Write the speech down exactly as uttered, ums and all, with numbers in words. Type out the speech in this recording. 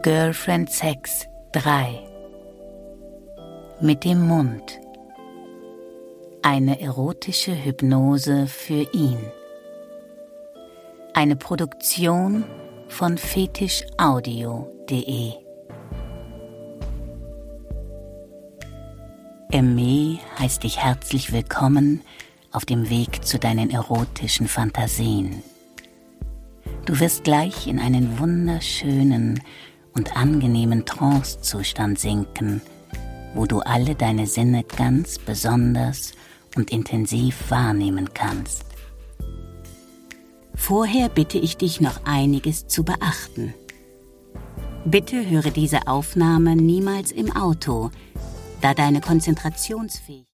Girlfriend Sex drei. Mit dem Mund. Eine erotische Hypnose für ihn. Eine Produktion von fetischaudio punkt de. Aimee heißt dich herzlich willkommen auf dem Weg zu deinen erotischen Fantasien. Du wirst gleich in einen wunderschönen und angenehmen Trancezustand sinken, wo du alle deine Sinne ganz besonders und intensiv wahrnehmen kannst. Vorher bitte ich dich noch einiges zu beachten. Bitte höre diese Aufnahme niemals im Auto, da deine Konzentrationsfähigkeit